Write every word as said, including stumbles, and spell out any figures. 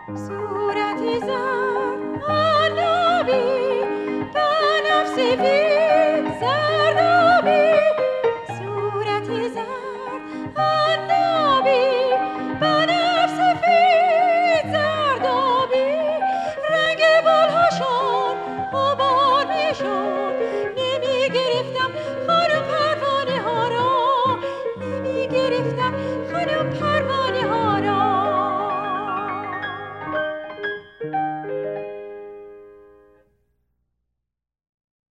صورتی زرد آنابی بنفسی بی زردابی صورتی زرد آنابی بنفسی بی زردابی رنگ بالهاشون غبار میشد نمی گرفتم خانم پروانه ها را نمی گرفتم خانم پروانه